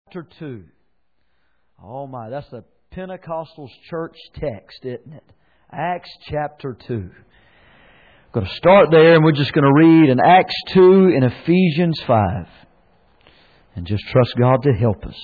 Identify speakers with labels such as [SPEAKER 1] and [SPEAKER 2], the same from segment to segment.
[SPEAKER 1] Chapter 2. Oh my, that's the Pentecostal church text, isn't it? Acts chapter 2. I'm going to start there and we're just going to read in Acts 2 and Ephesians 5. And just trust God to help us.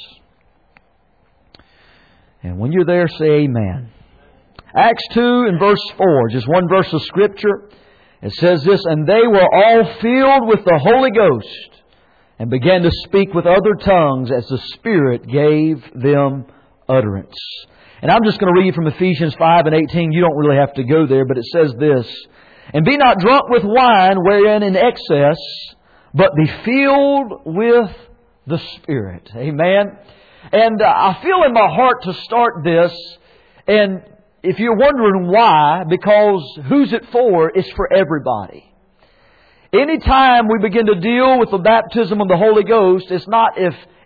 [SPEAKER 1] And when you're there, say amen. Acts 2 and verse 4, just one verse of Scripture. It says this, "And they were all filled with the Holy Ghost, and began to speak with other tongues as the Spirit gave them utterance." And I'm just going to read from Ephesians 5 and 18. You don't really have to go there, but it says this, "And be not drunk with wine wherein in excess, but be filled with the Spirit." Amen. And I feel in my heart to start this, and if you're wondering why, because who's it for? It's for everybody. Anytime we begin to deal with the baptism of the Holy Ghost, it's not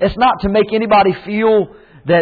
[SPEAKER 1] to make anybody feel that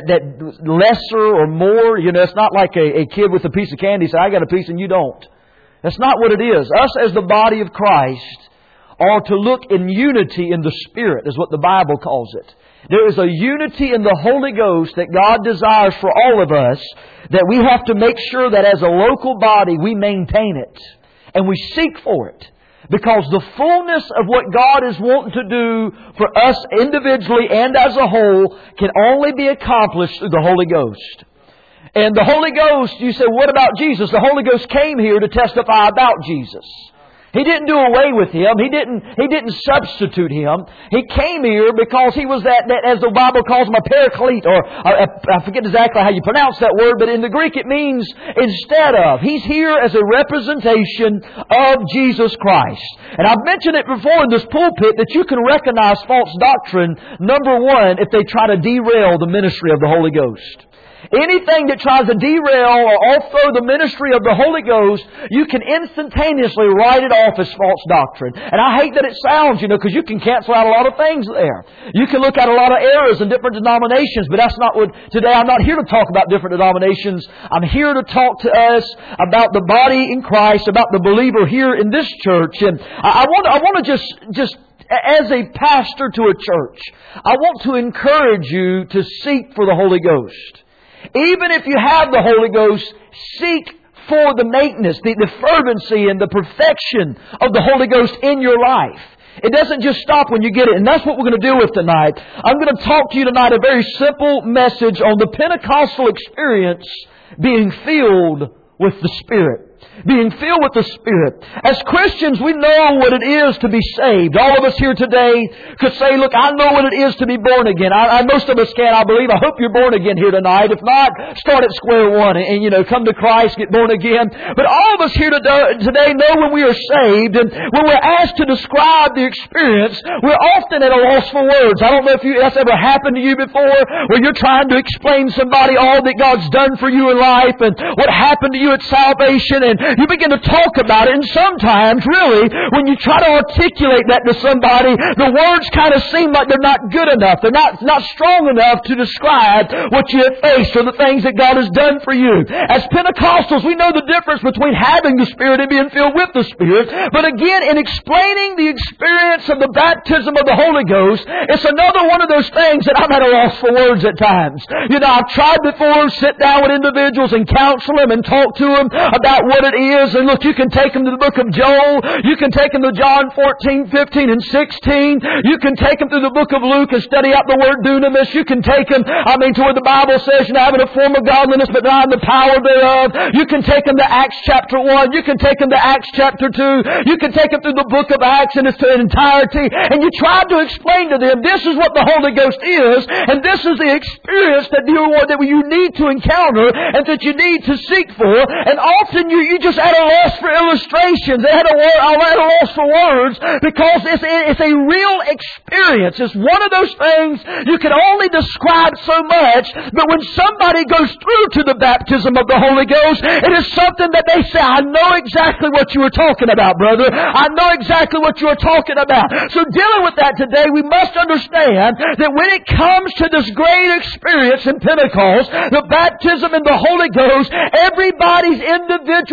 [SPEAKER 1] lesser or more. You know, it's not like a kid with a piece of candy say, "I got a piece and you don't." That's not what it is. Us as the body of Christ are to look in unity in the Spirit, is what the Bible calls it. There is a unity in the Holy Ghost that God desires for all of us, that we have to make sure that as a local body we maintain it and we seek for it. Because the fullness of what God is wanting to do for us individually and as a whole can only be accomplished through the Holy Ghost. And the Holy Ghost, you say, what about Jesus? The Holy Ghost came here to testify about Jesus. He didn't do away with Him. He didn't substitute Him. He came here because He was that as the Bible calls Him, a paraclete, or I forget exactly how you pronounce that word, but in the Greek it means instead of. He's here as a representation of Jesus Christ. And I've mentioned it before in this pulpit that you can recognize false doctrine, number one, if they try to derail the ministry of the Holy Ghost. Anything that tries to derail or overthrow the ministry of the Holy Ghost, you can instantaneously write it off as false doctrine. And I hate that it sounds, because you can cancel out a lot of things there. You can look at a lot of errors in different denominations, but that's not what... Today I'm not here to talk about different denominations. I'm here to talk to us about the body in Christ, about the believer here in this church. And I want to just as a pastor to a church, I want to encourage you to seek for the Holy Ghost. Even if you have the Holy Ghost, seek for the maintenance, the fervency and the perfection of the Holy Ghost in your life. It doesn't just stop when you get it. And that's what we're going to deal with tonight. I'm going to talk to you tonight a very simple message on the Pentecostal experience, being filled with the Spirit. Being filled with the Spirit. As Christians, we know what it is to be saved. All of us here today could say, look, I know what it is to be born again. Most of us can, I believe. I hope you're born again here tonight. If not, start at square one and come to Christ, get born again. But all of us here today know when we are saved, and when we're asked to describe the experience, we're often at a loss for words. I don't know if that's ever happened to you before, where you're trying to explain to somebody all that God's done for you in life and what happened to you at salvation, and you begin to talk about it, and sometimes, really, when you try to articulate that to somebody, the words kind of seem like they're not good enough. They're not strong enough to describe what you have faced or the things that God has done for you. As Pentecostals, we know the difference between having the Spirit and being filled with the Spirit. But again, in explaining the experience of the baptism of the Holy Ghost, it's another one of those things that I'm at a loss for words at times. I've tried before, sit down with individuals and counsel them and talk to them about what it is. And look, you can take them to the book of Joel. You can take them to John 14, 15, and 16. You can take them through the book of Luke and study out the word dunamis. You can take them, to where the Bible says, having a form of godliness but not in the power thereof. You can take them to Acts chapter 1. You can take them to Acts chapter 2. You can take them through the book of Acts in its entirety. And you try to explain to them, this is what the Holy Ghost is, and this is the experience that you need to encounter and that you need to seek for. And often you just at a loss for illustrations. They had a loss for words, because it's a real experience. It's one of those things you can only describe so much, but when somebody goes through to the baptism of the Holy Ghost, it is something that they say, I know exactly what you were talking about, brother. I know exactly what you were talking about. So dealing with that today, we must understand that when it comes to this great experience in Pentecost, the baptism in the Holy Ghost, everybody's individual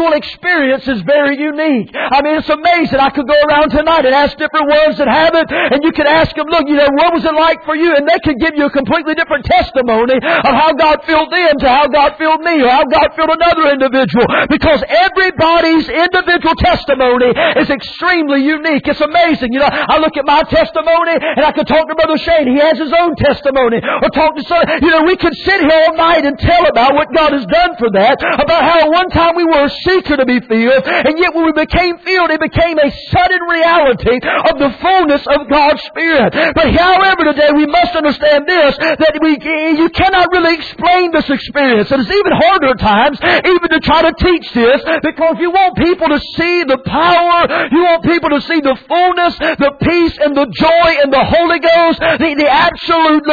[SPEAKER 1] individual experience is very unique. I mean, it's amazing. I could go around tonight and ask different ones that have it, and you could ask them, look, what was it like for you? And they could give you a completely different testimony of how God filled them to how God filled me, or how God filled another individual. Because everybody's individual testimony is extremely unique. It's amazing. I look at my testimony, and I could talk to Brother Shane. He has his own testimony. Or talk to some, we could sit here all night and tell about what God has done for that, about how one time we were a seeker to be filled, and yet when we became filled, it became a sudden reality of the fullness of God's Spirit. But however, today we must understand this, that you cannot really explain this experience. And it's even harder at times even to try to teach this, because you want people to see the power, you want people to see the fullness, the peace and the joy and the Holy Ghost, the absolute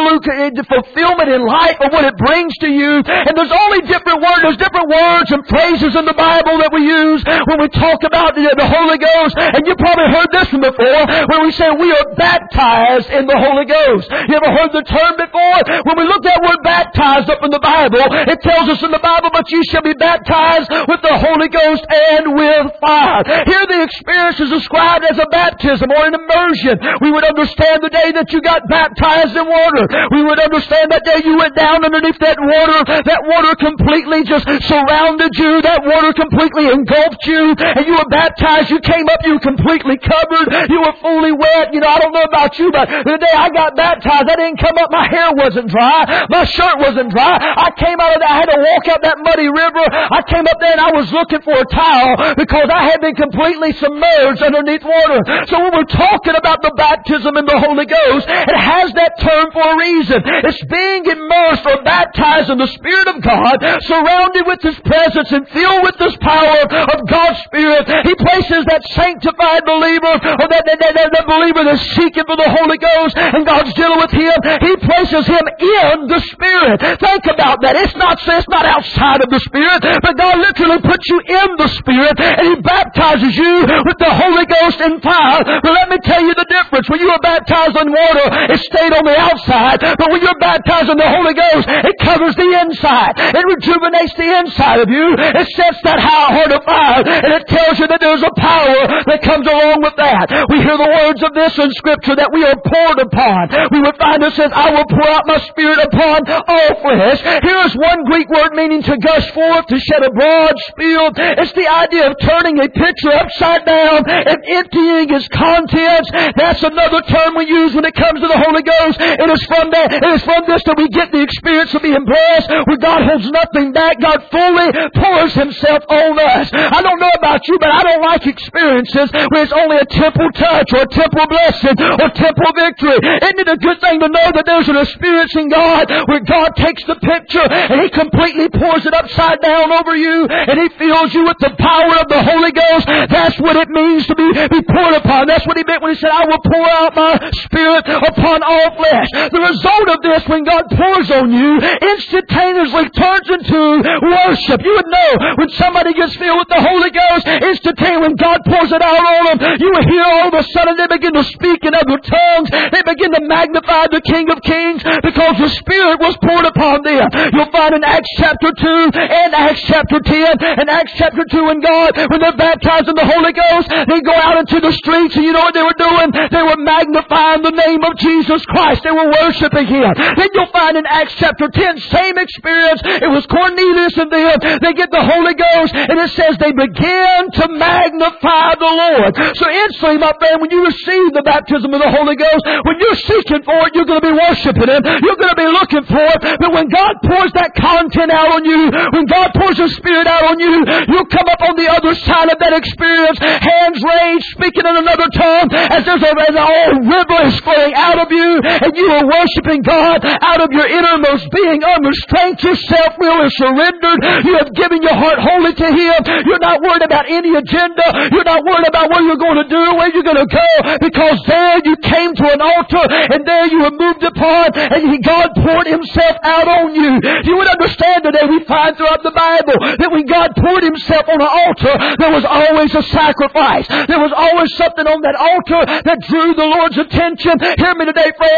[SPEAKER 1] fulfillment in life of what it brings to you. And there's only different words and phrases in the Bible that we use when we talk about the Holy Ghost. And you probably heard this one before, when we say we are baptized in the Holy Ghost. You ever heard the term before? When we look at that word baptized up in the Bible, it tells us in the Bible, but you shall be baptized with the Holy Ghost and with fire. Here the experience is described as a baptism or an immersion. We would understand the day that you got baptized in water. We would understand that day you went down underneath that water. That water completely just surrounded you. That water completely engulfed you. And you were baptized. You came up, you were completely covered. You were fully wet. I don't know about you, but the day I got baptized, I didn't come up. My hair wasn't dry. My shirt wasn't dry. I came out of that. I had to walk out that muddy river. I came up there and I was looking for a towel because I had been completely submerged underneath water. So when we're talking about the baptism in the Holy Ghost, it has that term for a reason. It's being immersed or baptized in the Spirit of God, surrounded with His presence and filled with this power of God's Spirit. He places that sanctified believer, or that believer that's seeking for the Holy Ghost, and God's dealing with him. He places him in the Spirit. Think about that. It's not outside of the Spirit, but God literally puts you in the Spirit, and He baptizes you with the Holy Ghost and fire. But let me tell you the difference. When you are baptized in water, it stayed on the outside. But when you're baptized in the Holy Ghost, it covers the inside. It rejuvenates the inside of you. It sets that heart afire, and it tells you that there's a power that comes along with that. We hear the words of this in Scripture, that we are poured upon. We would find it says, I will pour out my Spirit upon all flesh. Here is one Greek word meaning to gush forth, to shed abroad, spill. It's the idea of turning a pitcher upside down and emptying its contents. That's another term we use when it comes to the Holy Ghost. It is from this that we get the experience of being blessed, where God holds nothing back. God fully pours Himself on us. I don't know about you, but I don't like experiences where it's only a temple touch or a temple blessing or temple victory. Isn't it a good thing to know that there's an experience in God where God takes the picture and He completely pours it upside down over you, and He fills you with the power of the Holy Ghost? That's what it means to be poured upon. That's what He meant when He said, I will pour out my Spirit upon all flesh. The result of this, when God pours on you, instantaneously turns into worship. You would know when somebody gets filled with the Holy Ghost, instantaneously when God pours it out on them, you will hear all of a sudden they begin to speak in other tongues. They begin to magnify the King of Kings, because the Spirit was poured upon them. You'll find in Acts chapter 2 and Acts chapter 10 and Acts chapter 2 when they're baptized in the Holy Ghost, they go out into the streets, and you know what they were doing? They were magnifying the name of Jesus Christ. They were worshiping Him. Then you'll find in Acts chapter 10, same experience. It was Cornelius and them. They get the Holy Ghost, and it says they began to magnify the Lord. So instantly, my friend, when you receive the baptism of the Holy Ghost, when you're seeking for it, you're going to be worshiping Him. You're going to be looking for it. But when God pours that content out on you, when God pours His Spirit out on you, you'll come up on the other side of that experience, hands raised, speaking in another tongue, as there's an old river is flowing out of you, and you are worshiping God out of your innermost being, unrestrained. Your self-will is surrendered. You have given your heart wholly to Him. You're not worried about any agenda. You're not worried about what you're going to do, where you're going to go, because there you came to an altar, and there you were moved upon, and God poured Himself out on you. You would understand today, we find throughout the Bible that when God poured Himself on an altar, there was always a sacrifice. There was always something on that altar that drew the Lord's attention. Hear me today, friend.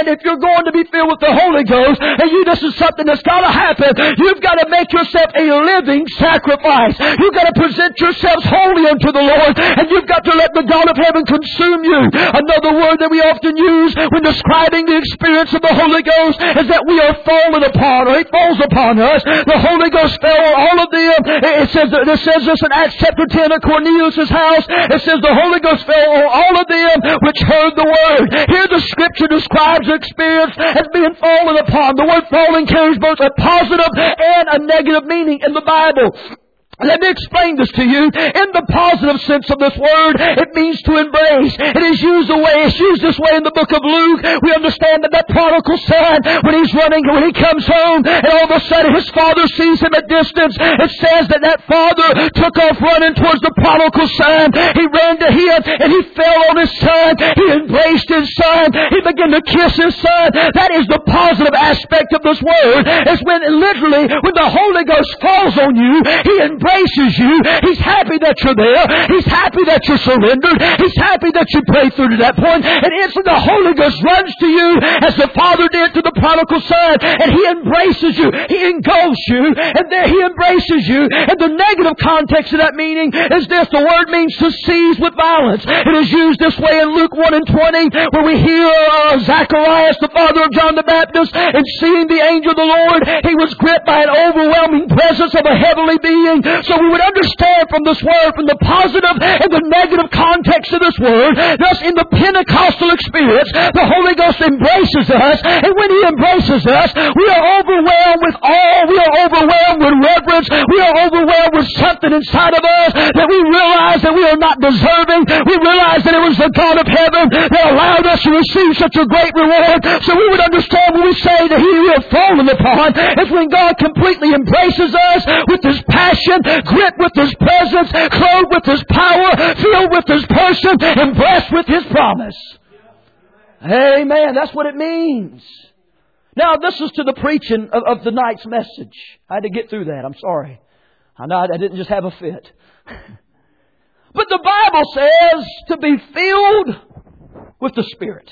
[SPEAKER 1] understand if you're going to be filled with the Holy Ghost, and this is something that's got to happen, you've got to make yourself a living sacrifice. You've got to present yourselves wholly unto the Lord, and you've got to let the God of heaven consume you. Another word that we often use when describing the experience of the Holy Ghost is that we are fallen upon, or He falls upon us. The Holy Ghost fell on all of them. It says this in Acts chapter 10 at Cornelius' house. It says the Holy Ghost fell on all of them which heard the Word. Here the Scripture describes the experience as being fallen upon. The word fallen carries both a positive and a negative meaning in the Bible. Let me explain this to you. In the positive sense of this word, it means to embrace. It is used this way in the book of Luke. We understand that prodigal son, when he comes home, and all of a sudden his father sees him at distance, it says that father took off running towards the prodigal son. He ran to him and he fell on his son. He embraced his son. He began to kiss his son. That is the positive aspect of this word. It's when the Holy Ghost falls on you, He embraces you. He's happy that you're there. He's happy that you're surrendered. He's happy that you prayed through to that point. And instantly the Holy Ghost runs to you as the Father did to the prodigal son. And He embraces you. He engulfs you. And there He embraces you. And the negative context of that meaning is this. The word means to seize with violence. It is used this way in Luke 1:20 where we hear Zacharias, the father of John the Baptist, and seeing the angel of the Lord, he was gripped by an overwhelming presence of a heavenly being. So we would understand from this word, from the positive and the negative context of this word, thus in the Pentecostal experience, the Holy Ghost embraces us, and when He embraces us, we are overwhelmed with awe, we are overwhelmed with reverence, we are overwhelmed with something inside of us that we realize that we are not deserving. We realize that it was the God of heaven that allowed us to receive such a great reward. So we would understand when we say that He we have fallen upon is when God completely embraces us with His passion, gripped with His presence, clothed with His power, filled with His person, and blessed with His promise. Amen. That's what it means. Now, this is to the preaching of the night's message. I had to get through that. I'm sorry. I know I didn't just have a fit. But the Bible says to be filled with the Spirit.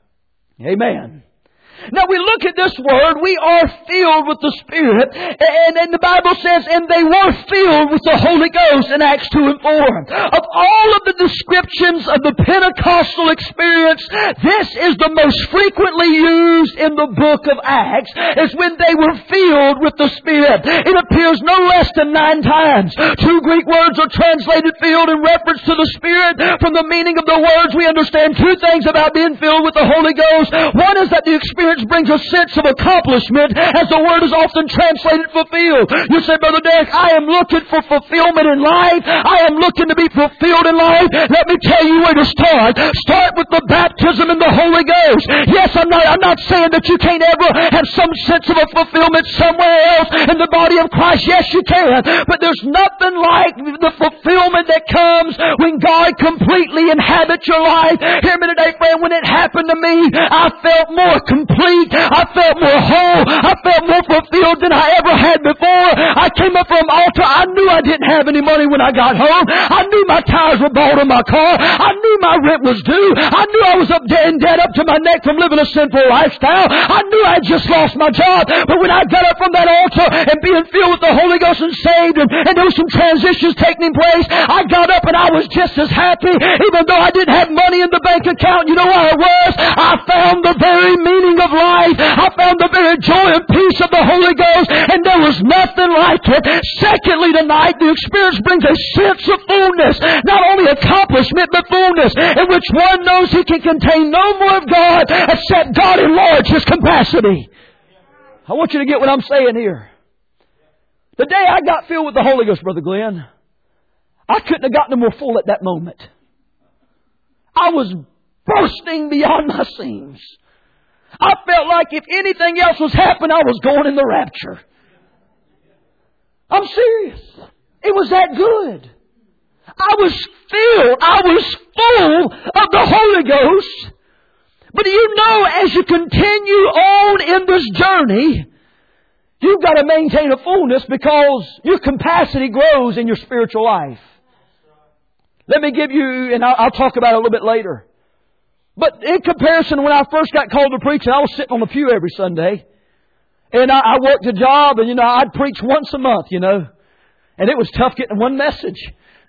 [SPEAKER 1] Amen. Now we look at this word, we are filled with the Spirit, and the Bible says, and they were filled with the Holy Ghost in Acts 2 and 4. Of all of the descriptions of the Pentecostal experience, this is the most frequently used in the book of Acts, is when they were filled with the Spirit. It appears no less than 9 times. 2 Greek words are translated filled in reference to the Spirit. From the meaning of the words, we understand 2 things about being filled with the Holy Ghost. One is that the experience brings a sense of accomplishment, as the word is often translated fulfilled. You say, Brother Derek, I am looking for fulfillment in life. I am looking to be fulfilled in life. Let me tell you where to start. Start with the baptism in the Holy Ghost. Yes, I'm not saying that you can't ever have some sense of a fulfillment somewhere else in the body of Christ. Yes, you can. But there's nothing like the fulfillment that comes when God completely inhabits your life. Hear me today, friend. When it happened to me, I felt more complete. I felt more whole. I felt more fulfilled than I ever had before. I came up from an altar. I knew I didn't have any money when I got home. I knew my tires were bought on my car. I knew my rent was due. I knew I was in debt up to my neck from living a sinful lifestyle. I knew I had just lost my job. But when I got up from that altar and being filled with the Holy Ghost and saved, and there were some transitions taking place, I got up and I was just as happy, even though I didn't have money in the bank account. You know why I was? I found the very meaning of life. I found the very joy and peace of the Holy Ghost, and there was nothing like it. Secondly, tonight, the experience brings a sense of fullness. Not only accomplishment, but fullness, in which one knows he can contain no more of God except God enlarge his capacity. I want you to get what I'm saying here. The day I got filled with the Holy Ghost, Brother Glenn, I couldn't have gotten more full at that moment. I was bursting beyond my seams. I felt like if anything else was happening, I was going in the rapture. I'm serious. It was that good. I was filled. I was full of the Holy Ghost. But do you know, as you continue on in this journey, you've got to maintain a fullness because your capacity grows in your spiritual life. Let me give you, and I'll talk about it a little bit later. But in comparison, when I first got called to preach, I was sitting on the pew every Sunday. And I worked a job and, I'd preach once a month, And it was tough getting one message.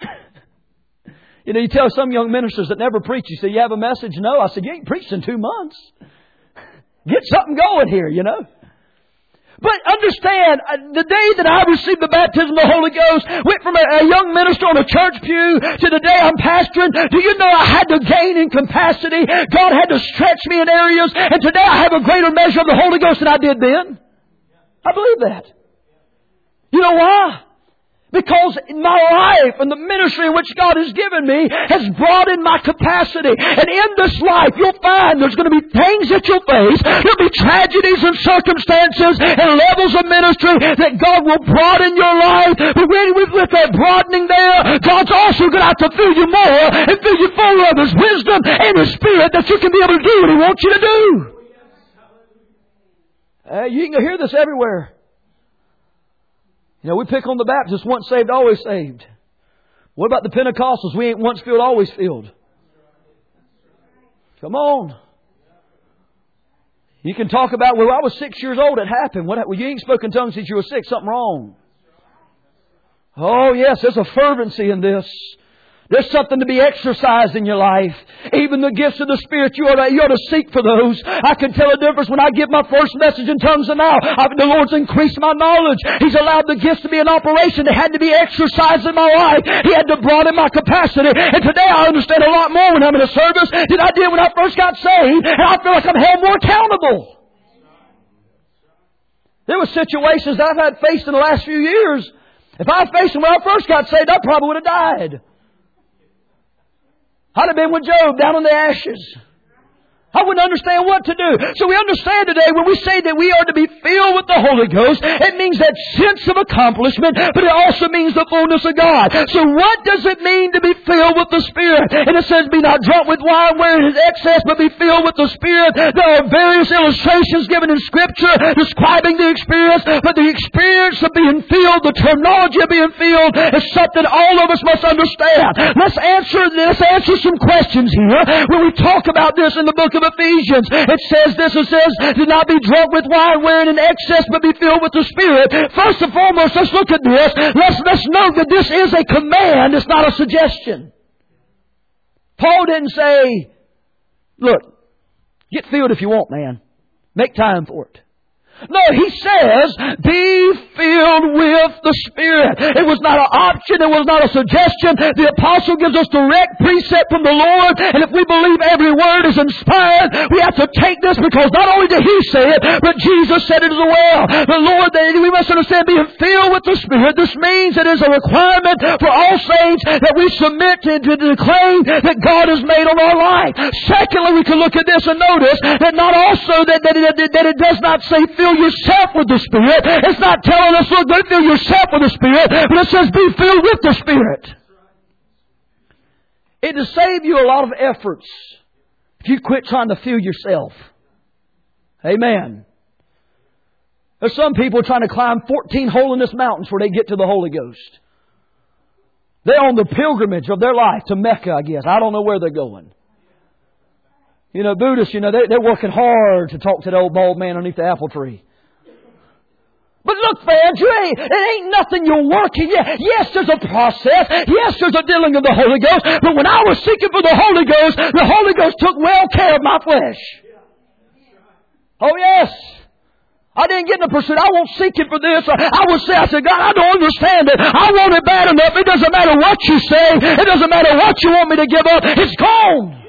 [SPEAKER 1] You tell some young ministers that never preach, you say, you have a message? No. I said, you ain't preached in 2 months. Get something going here, But understand, the day that I received the baptism of the Holy Ghost, went from a young minister on a church pew to the day I'm pastoring. Do you know I had to gain in capacity? God had to stretch me in areas. And today I have a greater measure of the Holy Ghost than I did then. I believe that. You know why? Because my life and the ministry in which God has given me has broadened my capacity. And in this life, you'll find there's going to be things that you'll face. There'll be tragedies and circumstances and levels of ministry that God will broaden your life. But with that broadening there, God's also going to have to fill you more and fill you full of His wisdom and His Spirit that you can be able to do what He wants you to do. You can hear this everywhere. We pick on the Baptists, once saved, always saved. What about the Pentecostals? We ain't once filled, always filled. Come on. You can talk about, well, I was 6 years old, it happened. Well, you ain't spoken tongues since you were 6, something wrong. Oh, yes, there's a fervency in this. There's something to be exercised in your life. Even the gifts of the Spirit, you ought to seek for those. I can tell a difference when I give my first message in tongues and now. The Lord's increased my knowledge. He's allowed the gifts to be in operation. They had to be exercised in my life. He had to broaden my capacity. And today I understand a lot more when I'm in a service than I did when I first got saved. And I feel like I'm held more accountable. There were situations that I've had faced in the last few years. If I faced them when I first got saved, I probably would have died. I'd have been with Job down in the ashes. I wouldn't understand what to do. So we understand today when we say that we are to be filled with the Holy Ghost, it means that sense of accomplishment, but it also means the fullness of God. So what does it mean to be filled with the Spirit? And it says, be not drunk with wine wherein is excess, but be filled with the Spirit. There are various illustrations given in Scripture describing the experience, but the experience of being filled, the terminology of being filled, is something all of us must understand. Let's answer some questions here when we talk about this in the book of Ephesians. It says, do not be drunk with wine wherein in excess, but be filled with the Spirit. First and foremost, let's look at this. Let's note that this is a command. It's not a suggestion. Paul didn't say, look, get filled if you want, man. Make time for it. No, he says, be filled with the Spirit. It was not an option. It was not a suggestion. The apostle gives us direct precept from the Lord. And if we believe every word is inspired, we have to take this because not only did He say it, but Jesus said it as well. The Lord, we must understand, being filled with the Spirit. This means it is a requirement for all saints that we submit to the claim that God has made on our life. Secondly, we can look at this and notice that not also that it does not say fill yourself with the Spirit. It's not telling us, look, don't fill yourself with the Spirit, but it says be filled with the Spirit. It'll save you a lot of efforts if you quit trying to fill yourself. Amen. There's some people trying to climb 14 holiness mountains before they get to the Holy Ghost. They're on the pilgrimage of their life to Mecca, I guess. I don't know where they're going. Buddhists, they're working hard to talk to the old bald man underneath the apple tree. But look, fans, it ain't nothing you're working. Yes, there's a process. Yes, there's a dealing of the Holy Ghost. But when I was seeking for the Holy Ghost took well care of my flesh. Oh, yes. I didn't get in the pursuit. I won't seek it for this. I said, God, I don't understand it. I want it bad enough. It doesn't matter what you say. It doesn't matter what you want me to give up. It's gone.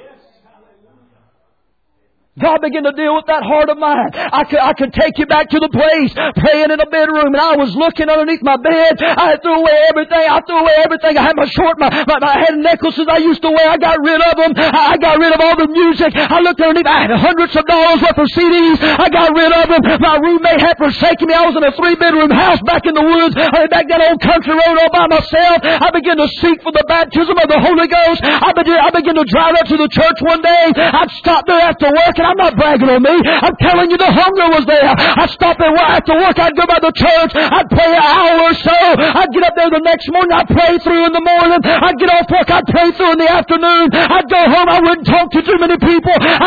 [SPEAKER 1] God began to deal with that heart of mine. I could take you back to the place, praying in a bedroom, and I was looking underneath my bed. I threw away everything. I had I had necklaces I used to wear. I got rid of them. I got rid of all the music. I looked underneath. I had hundreds of dollars worth of CDs. I got rid of them. My roommate had forsaken me. I was in a 3-bedroom house back in the woods. Back that old country road all by myself. I began to seek for the baptism of the Holy Ghost. I began to drive up to the church one day. I'd stop there after work, and I'm not bragging on me. I'm telling you, the hunger was there. I'd stop there after work. I'd go by the church. I'd pray an hour or so. I'd get up there the next morning. I'd pray through in the morning. I'd get off work. I'd pray through in the afternoon. I'd go home. I wouldn't talk to too many people.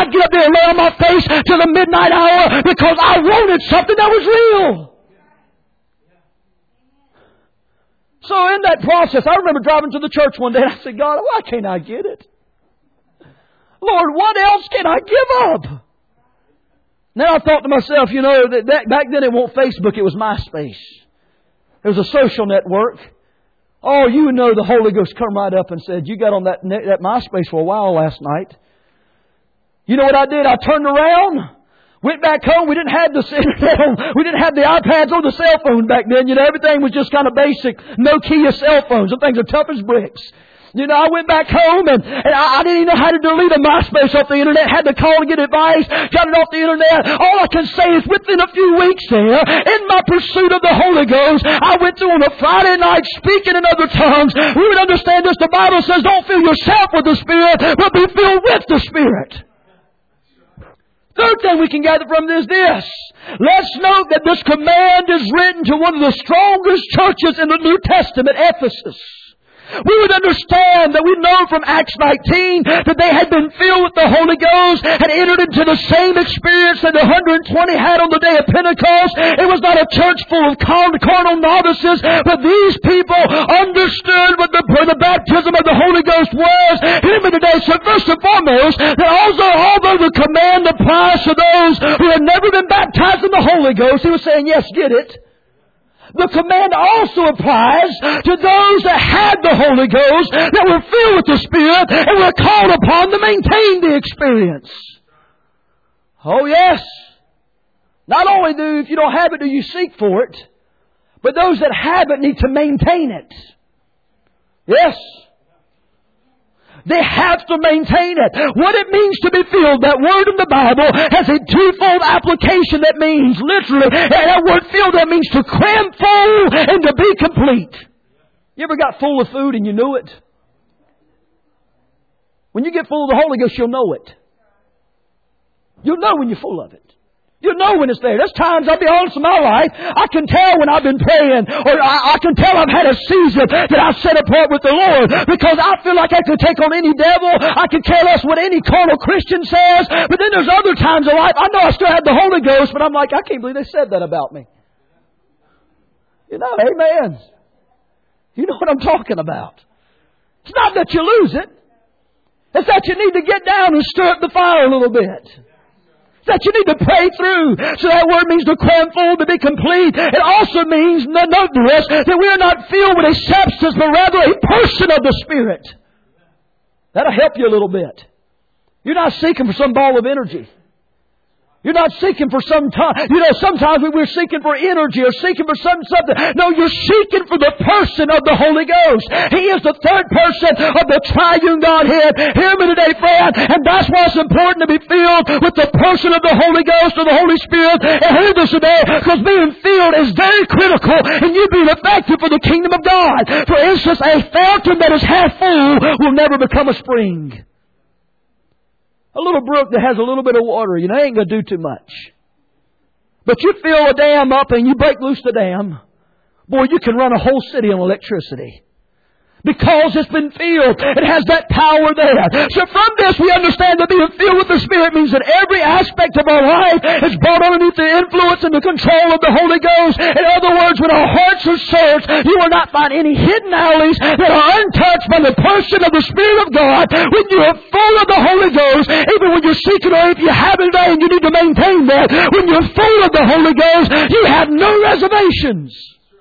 [SPEAKER 1] wanted something that was real. So in that process, I remember driving to the church one day and I said, God, why can't I get it? Lord, what else can I give up? Now I thought to myself, that back then it wasn't Facebook, it was MySpace. It was a social network. Oh, the Holy Ghost come right up and said, you got on that MySpace for a while last night. You know what I did? I turned around, went back home. We didn't have the internet. We didn't have the iPads or the cell phone back then. Everything was just kind of basic Nokia cell phones. Some things are tough as bricks. I went back home and I didn't even know how to delete a MySpace off the internet. Had to call to get advice. Got it off the internet. All I can say is within a few weeks there, in my pursuit of the Holy Ghost, I went through on a Friday night speaking in other tongues. We would understand this. The Bible says don't fill yourself with the Spirit, but be filled with the Spirit. Third thing we can gather from this. Let's note that this command is written to one of the strongest churches in the New Testament, Ephesus. We would understand that we know from Acts 19 that they had been filled with the Holy Ghost, had entered into the same experience that the 120 had on the day of Pentecost. It was not a church full of carnal novices, but these people understood what the baptism of the Holy Ghost was. Hear me today. So first and foremost, that although the command applies to those who have never been baptized in the Holy Ghost, he was saying, yes, get it. The command also applies to those that had the Holy Ghost, that were filled with the Spirit, and were called upon to maintain the experience. Oh yes. Not only if you don't have it, do you seek for it, but those that have it need to maintain it. Yes. They have to maintain it. What it means to be filled, that word in the Bible has a twofold application. That means literally, that word filled, that means to cram full and to be complete. You ever got full of food and you knew it? When you get full of the Holy Ghost, you'll know it. You'll know when you're full of it. You know when it's there. There's times, I'll be honest, in my life, I can tell when I've been praying, or I can tell I've had a season that I've set apart with the Lord, because I feel like I can take on any devil. I can care less what any carnal Christian says. But then there's other times in life, I know I still have the Holy Ghost, but I'm like, I can't believe they said that about me. Amen. You know what I'm talking about. It's not that you lose it. It's that you need to get down and stir up the fire a little bit. That you need to pray through. So that word means to cram full, to be complete. It also means, note this, that we are not filled with a substance, but rather a person of the Spirit. That'll help you a little bit. You're not seeking for some ball of energy. You're not seeking for some time. Sometimes we're seeking for energy or seeking for something. No, you're seeking for the person of the Holy Ghost. He is the third person of the triune Godhead. Hear me today, friend. And that's why it's important to be filled with the person of the Holy Ghost or the Holy Spirit. And hear this today, because being filled is very critical in you being effective for the kingdom of God. For instance, a fountain that is half full will never become a spring. A little brook that has a little bit of water, ain't going to do too much. But you fill a dam up and you break loose the dam, boy, you can run a whole city on electricity. Because it's been filled. It has that power there. So from this we understand that being filled with the Spirit means that every aspect of our life is brought underneath the influence and the control of the Holy Ghost. In other words, when our hearts are searched, you will not find any hidden alleys that are untouched by the person of the Spirit of God. When you are full of the Holy Ghost, even when you're seeking, or if you have it today and you need to maintain that, when you're full of the Holy Ghost, you have no reservations.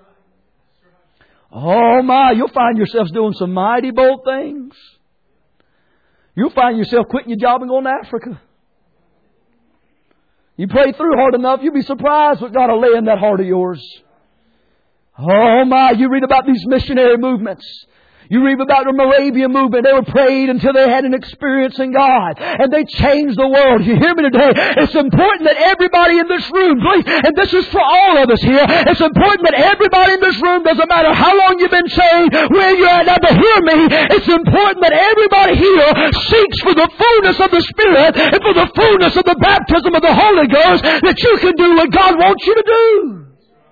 [SPEAKER 1] Oh my, you'll find yourselves doing some mighty bold things. You'll find yourself quitting your job and going to Africa. You pray through hard enough, you'll be surprised what God will lay in that heart of yours. Oh my, you read about these missionary movements. You read about the Moravian movement. They were prayed until they had an experience in God. And they changed the world. You hear me today? It's important that everybody in this room, please, and this is for all of us here, it's important that everybody in this room, doesn't matter how long you've been saved, where you're at now, to hear me, it's important that everybody here seeks for the fullness of the Spirit and for the fullness of the baptism of the Holy Ghost, that you can do what God wants you to do.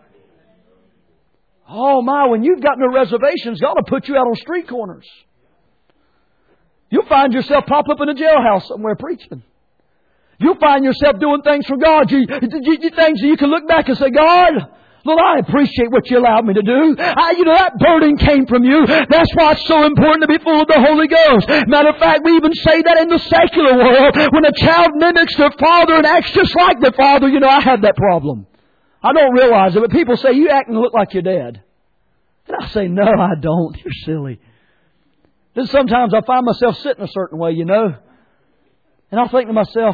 [SPEAKER 1] Oh my, when you've got no reservations, God will put you out on street corners. You'll find yourself pop up in a jailhouse somewhere preaching. You'll find yourself doing things for God. Things that you can look back and say, God, Lord, I appreciate what you allowed me to do. That burden came from you. That's why it's so important to be full of the Holy Ghost. Matter of fact, we even say that in the secular world. When a child mimics their father and acts just like their father, I have that problem. I don't realize it, but people say, you act and look like your dad. And I say, no, I don't. You're silly. Then sometimes I find myself sitting a certain way, And I'll think to myself,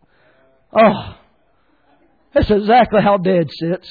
[SPEAKER 1] oh, that's exactly how Dad sits.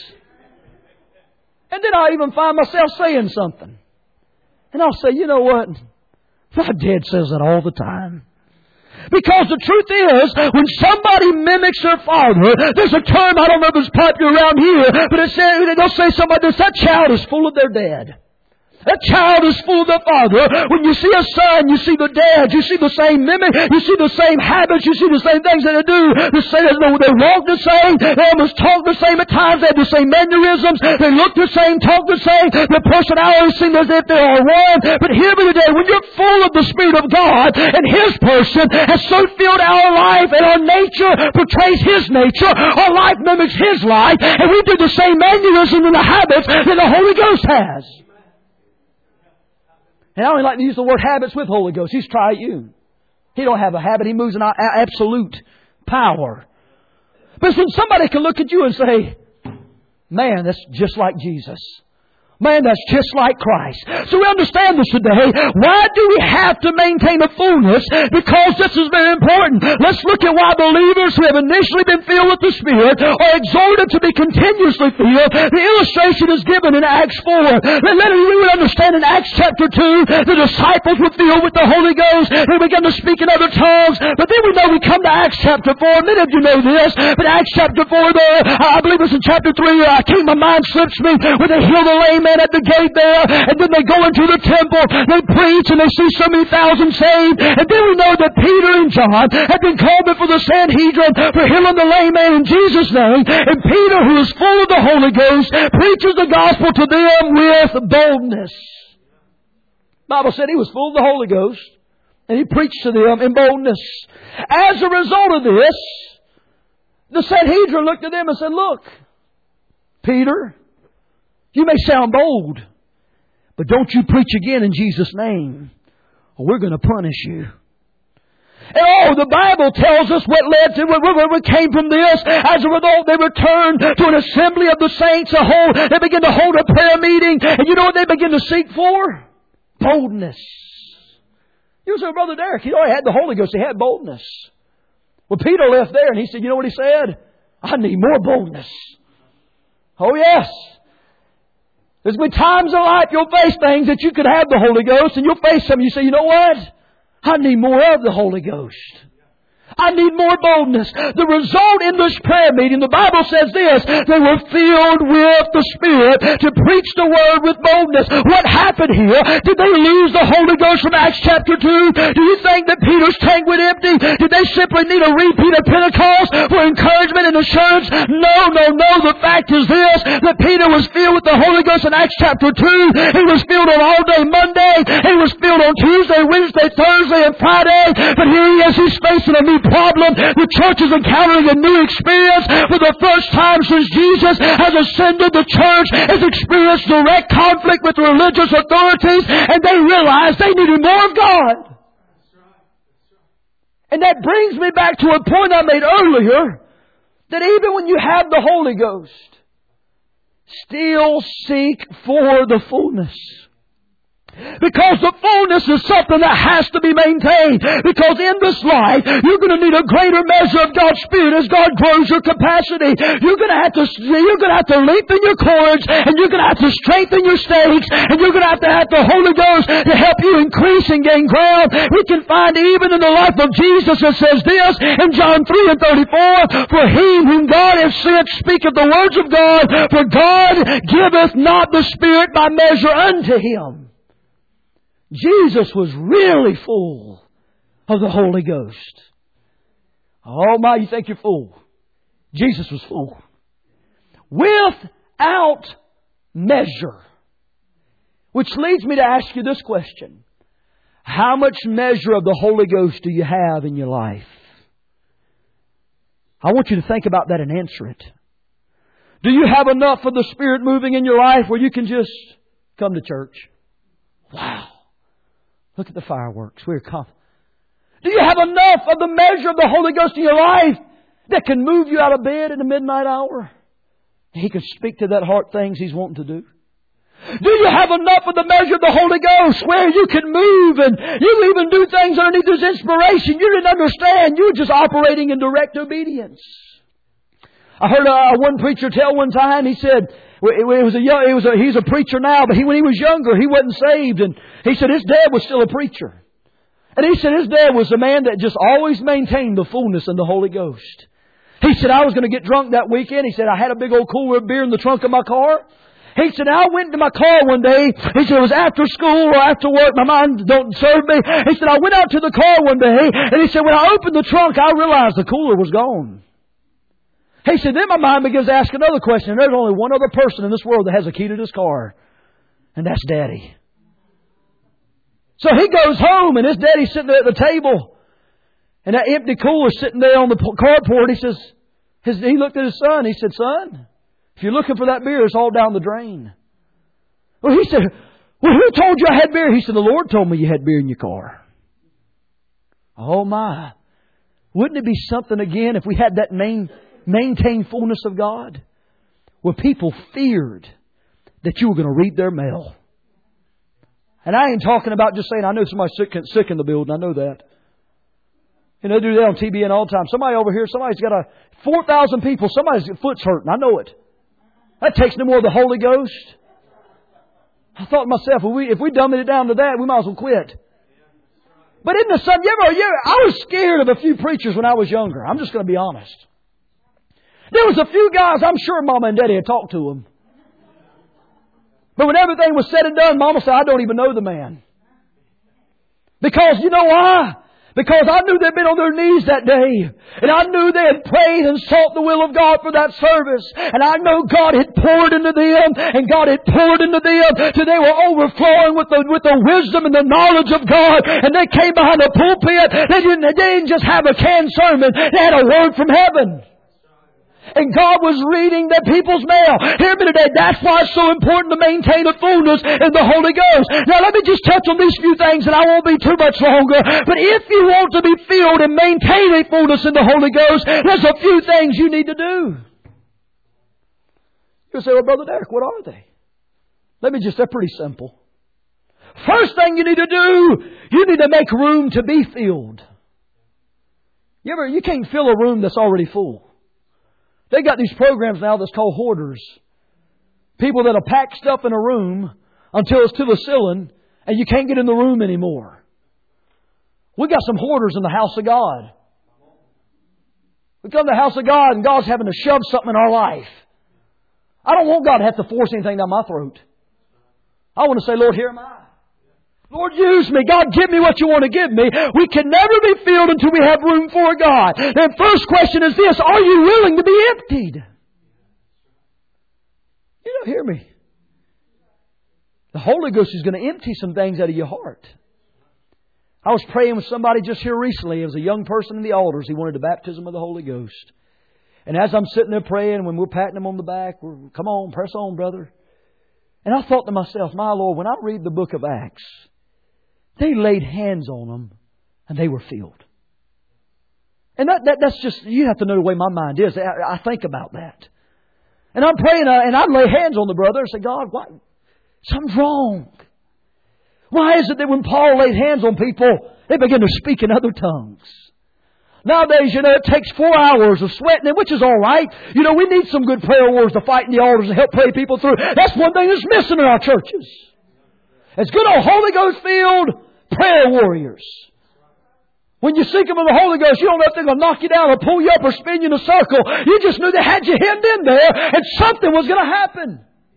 [SPEAKER 1] And then I'll even find myself saying something. And I'll say, you know what? My dad says that all the time. Because the truth is, when somebody mimics their father, there's a term, I don't know if it's popular around here, but they'll say somebody this, that child is full of their dad. That child is full of the father. When you see a son, you see the dad. You see the same mimic. You see the same habits. You see the same things that they do. They walk the same. They almost talk the same at times. They have the same mannerisms. They look the same, talk the same. Their personalities seem as if they are one. But hear me today. When you're full of the Spirit of God and His person has so filled our life and our nature portrays His nature, our life mimics His life, and we do the same mannerisms and the habits that the Holy Ghost has. And I only like to use the word habits with Holy Ghost. He's triune. He don't have a habit. He moves in absolute power. But when somebody can look at you and say, man, that's just like Jesus. Man, that's just like Christ. So we understand this today. Why do we have to maintain a fullness? Because this is very important. Let's look at why believers who have initially been filled with the Spirit are exhorted to be continuously filled. The illustration is given in Acts 4. We would understand in Acts chapter 2, the disciples were filled with the Holy Ghost. They began to speak in other tongues. But then we know we come to Acts chapter 4. Many of you know this. But Acts chapter 4 there, I believe it's in chapter 3, my mind slips me, where they heal the lame man at the gate there, and then they go into the temple, they preach, and they see so many thousands saved, and then we know that Peter and John had been called before the Sanhedrin for healing the lame man in Jesus' name, and Peter, who is full of the Holy Ghost, preaches the gospel to them with boldness. The Bible said he was full of the Holy Ghost, and he preached to them in boldness. As a result of this, the Sanhedrin looked at them and said, look, Peter, you may sound bold, but don't you preach again in Jesus' name, or we're going to punish you. And the Bible tells us what led to, what came from this. As a result, they returned to an assembly of the saints. They began to hold a prayer meeting, and you know what they began to seek for? Boldness. You say, Brother Derek, he already had the Holy Ghost. He had boldness. Well, Peter left there, and he said, you know what he said? I need more boldness. Oh, yes. There's been times in life you'll face things that you could have the Holy Ghost, and you'll face something. You say, you know what? I need more of the Holy Ghost. I need more boldness. The result in this prayer meeting, the Bible says this, they were filled with the Spirit to preach the Word with boldness. What happened here? Did they lose the Holy Ghost from Acts chapter 2? Do you think that Peter's tank went empty? Did they simply need a repeat of Pentecost for encouragement and assurance? No. The fact is this, that Peter was filled with the Holy Ghost in Acts chapter 2. He was filled on all day Monday. He was filled on Tuesday, Wednesday, Thursday, and Friday. But here he is, he's facing a new problem. The church is encountering a new experience. For the first time since Jesus has ascended, the church has experienced direct conflict with religious authorities, and they realize they needed more of God. And that brings me back to a point I made earlier, that even when you have the Holy Ghost, still seek for the fullness. Because the fullness is something that has to be maintained. Because in this life, you're going to need a greater measure of God's Spirit as God grows your capacity. You're going to have to lengthen your cords, and you're going to have to strengthen your stakes, and you're going to have the Holy Ghost to help you increase and gain ground. We can find even in the life of Jesus, it says this in John 3:34, for he whom God has sent speaketh the words of God, for God giveth not the Spirit by measure unto him. Jesus was really full of the Holy Ghost. Oh my, you think you're full. Jesus was full. Without measure. Which leads me to ask you this question. How much measure of the Holy Ghost do you have in your life? I want you to think about that and answer it. Do you have enough of the Spirit moving in your life where you can just come to church? Wow. Look at the fireworks. We're confident. Do you have enough of the measure of the Holy Ghost in your life that can move you out of bed in the midnight hour? He can speak to that heart things He's wanting to do. Do you have enough of the measure of the Holy Ghost where you can move and you even do things underneath His inspiration you didn't understand? You were just operating in direct obedience. I heard one preacher tell one time, he said, he's a preacher now, but when he was younger, he wasn't saved. And he said his dad was still a preacher. And he said his dad was a man that just always maintained the fullness in the Holy Ghost. He said, I was going to get drunk that weekend. He said, I had a big old cooler of beer in the trunk of my car. He said, I went into my car one day. He said, it was after school or after work. My mind don't serve me. He said, I went out to the car one day. And he said, when I opened the trunk, I realized the cooler was gone. He said, then my mind begins to ask another question. There's only one other person in this world that has a key to this car. And that's Daddy. So he goes home and his daddy's sitting there at the table. And that empty cooler sitting there on the carport. He says, he looked at his son. He said, son, if you're looking for that beer, it's all down the drain. Well, he said, well, who told you I had beer? He said, the Lord told me you had beer in your car. Oh my. Wouldn't it be something again if we had that maintained fullness of God? Where people feared that you were going to read their mail. And I ain't talking about just saying, I know somebody's sick in the building. I know that. And they do that on TBN all the time. Somebody over here, somebody's got 4,000 people. Somebody's foot's hurting. I know it. That takes no more of the Holy Ghost. I thought to myself, if we dumb it down to that, we might as well quit. But isn't the something? I was scared of a few preachers when I was younger. I'm just going to be honest. There was a few guys, I'm sure Mama and Daddy had talked to them. But when everything was said and done, Mama said, I don't even know the man. Because you know why? Because I knew they'd been on their knees that day. And I knew they had prayed and sought the will of God for that service. And I know God had poured into them. And God had poured into them till they were overflowing with the wisdom and the knowledge of God. And they came behind the pulpit. They didn't just have a canned sermon. They had a word from heaven. And God was reading the people's mail. Hear me today. That's why it's so important to maintain a fullness in the Holy Ghost. Now let me just touch on these few things and I won't be too much longer. But if you want to be filled and maintain a fullness in the Holy Ghost, there's a few things you need to do. You'll say, well, Brother Derek, what are they? They're pretty simple. First thing you need to do, you need to make room to be filled. You can't fill a room that's already full. They got these programs now that's called hoarders. People that'll pack stuff in a room until it's to the ceiling and you can't get in the room anymore. We got some hoarders in the house of God. We come to the house of God and God's having to shove something in our life. I don't want God to have to force anything down my throat. I want to say, Lord, here am I. Lord, use me. God, give me what you want to give me. We can never be filled until we have room for God. The first question is this: are you willing to be emptied? You don't hear me. The Holy Ghost is going to empty some things out of your heart. I was praying with somebody just here recently. It was a young person in the altars. He wanted the baptism of the Holy Ghost. And as I'm sitting there praying, when we're patting him on the back, come on, press on, brother. And I thought to myself, my Lord, when I read the book of Acts, they laid hands on them and they were filled. And that's just, you have to know the way my mind is. I think about that. And I'm praying and I lay hands on the brother and say, God, why? Something's wrong. Why is it that when Paul laid hands on people, they begin to speak in other tongues? Nowadays, it takes 4 hours of sweating, which is all right. We need some good prayer warriors to fight in the altars and help pray people through. That's one thing that's missing in our churches. It's good old Holy Ghost filled prayer warriors. When you seek them in the Holy Ghost, you don't know if they're going to knock you down or pull you up or spin you in a circle. You just knew they had you hemmed in there and something was going to happen.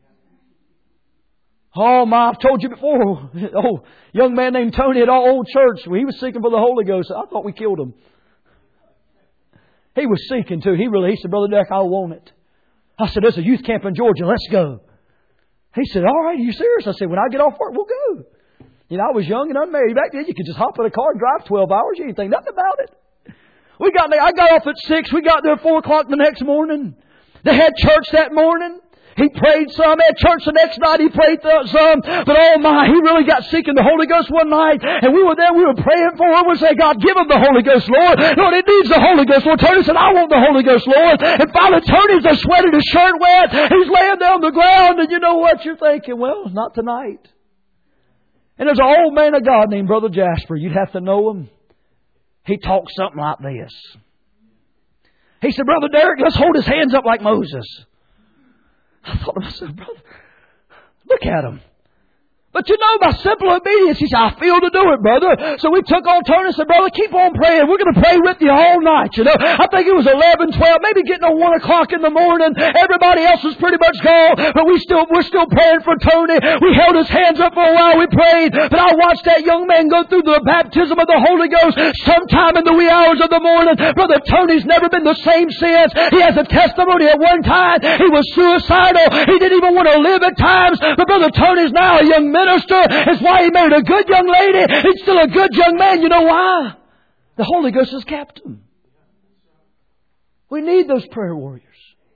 [SPEAKER 1] Oh my, I've told you before. Oh, young man named Tony at our old church, he was seeking for the Holy Ghost. I thought we killed him. He was seeking too. He said, Brother Derek, I want it. I said, there's a youth camp in Georgia. Let's go. He said, all right, are you serious? I said, when I get off work, we'll go. I was young and unmarried. Back then, you could just hop in a car and drive 12 hours. You didn't think nothing about it. I got off at 6. We got there at 4 o'clock the next morning. They had church that morning. He prayed some. At church the next night he prayed some. But oh my, he really got sick in the Holy Ghost one night. And we were there, we were praying for him. We said, God, give him the Holy Ghost, Lord. Lord, it needs the Holy Ghost. Lord, Tony said, I want the Holy Ghost, Lord. And finally Tony's just sweating, his shirt wet. He's laying there on the ground. And you know what you're thinking? Well, not tonight. And there's an old man of God named Brother Jasper. You'd have to know him. He talks something like this. He said, Brother Derek, let's hold his hands up like Moses. I thought to myself, brother, look at him. But you know, by simple obedience, he said, I feel to do it, brother. So we took on turn and said, brother, keep on praying. We're going to pray with you all night, you know. I think it was 11, 12, maybe getting on 1 o'clock in the morning. Everybody else was pretty much gone, but we're still praying for Tony. We held his hands up for a while. We prayed. But I watched that young man go through the baptism of the Holy Ghost sometime in the wee hours of the morning. Brother Tony's never been the same since. He has a testimony at one time. He was suicidal. He didn't even want to live at times. But Brother Tony's now a young minister. That's why he married a good young lady. He's still a good young man. You know why? The Holy Ghost has kept him. We need those prayer warriors.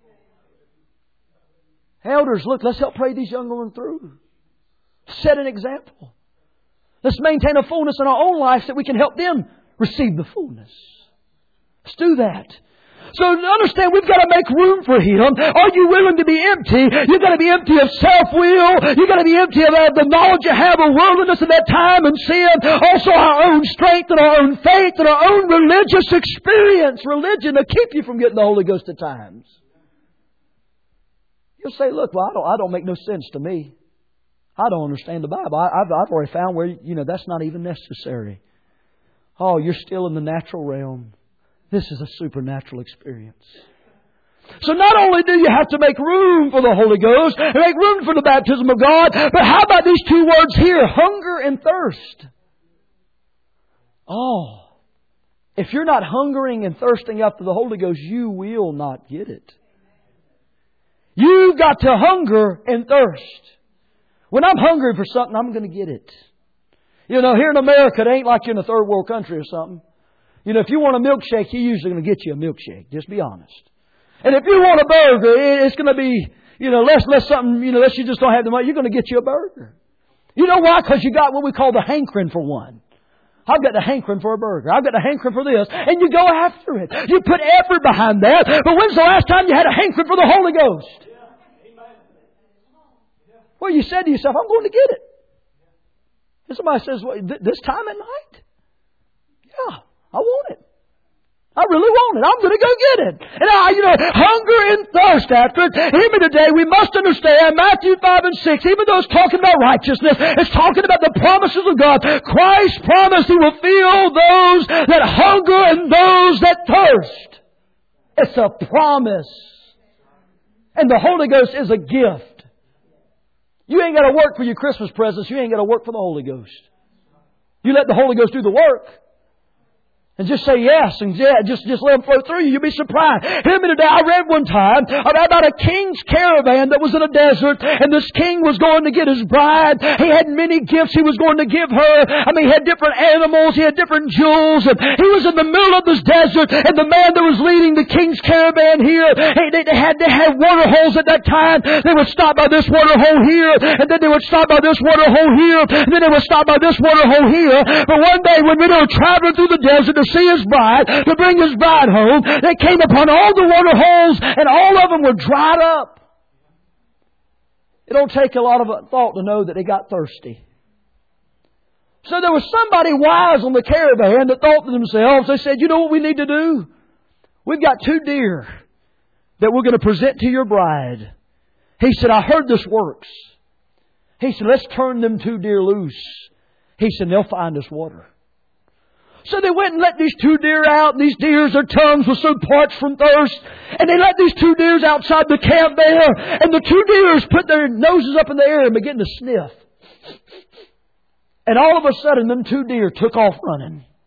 [SPEAKER 1] Elders, look, let's help pray these young women through. Set an example. Let's maintain a fullness in our own lives so that we can help them receive the fullness. Let's do that. So understand, we've got to make room for Him. Are you willing to be empty? You've got to be empty of self-will. You've got to be empty of the knowledge you have of worldliness and that time and sin. Also our own strength and our own faith and our own religious experience. Religion will keep you from getting the Holy Ghost at times. You'll say, look, well, I don't make no sense to me. I don't understand the Bible. I've already found where, that's not even necessary. Oh, you're still in the natural realm. This is a supernatural experience. So not only do you have to make room for the Holy Ghost and make room for the baptism of God, but how about these two words here, hunger and thirst? Oh, if you're not hungering and thirsting after the Holy Ghost, you will not get it. You've got to hunger and thirst. When I'm hungry for something, I'm going to get it. Here in America, it ain't like you're in a third world country or something. If you want a milkshake, you're usually going to get you a milkshake. Just be honest. And if you want a burger, it's going to be, unless you just don't have the money, you're going to get you a burger. You know why? Because you got what we call the hankering for one. I've got the hankering for a burger. I've got the hankering for this. And you go after it. You put effort behind that. But when's the last time you had a hankering for the Holy Ghost? Well, you said to yourself, I'm going to get it. And somebody says, well, this time at night? Yeah. I want it. I really want it. I'm going to go get it. And hunger and thirst after it. Hear me today. We must understand Matthew 5 and 6, even though it's talking about righteousness, it's talking about the promises of God. Christ promised He will fill those that hunger and those that thirst. It's a promise. And the Holy Ghost is a gift. You ain't got to work for your Christmas presents. You ain't got to work for the Holy Ghost. You let the Holy Ghost do the work. And just say yes, and just let them flow through you. You'll be surprised. Hear me today. I read one time about a king's caravan that was in a desert, and this king was going to get his bride. He had many gifts he was going to give her. He had different animals. He had different jewels. And he was in the middle of this desert, and the man that was leading the king's caravan here, they had water holes at that time. They would stop by this water hole here, and then they would stop by this water hole here, and then they would stop by this water hole here. But one day when they were traveling through the desert to see his bride, to bring his bride home, they came upon all the water holes, and all of them were dried up. It don't take a lot of thought to know that they got thirsty. So there was somebody wise on the caravan that thought to themselves, they said, you know what we need to do? We've got 2 deer that we're going to present to your bride. He said, I heard this works. He said, let's turn them 2 deer loose. He said, they'll find us water. So they went and let these 2 deer out. And these deers, their tongues were so parched from thirst. And they let these 2 deers outside the camp there. And the 2 deers put their noses up in the air and began to sniff. And all of a sudden, them 2 deer took off running.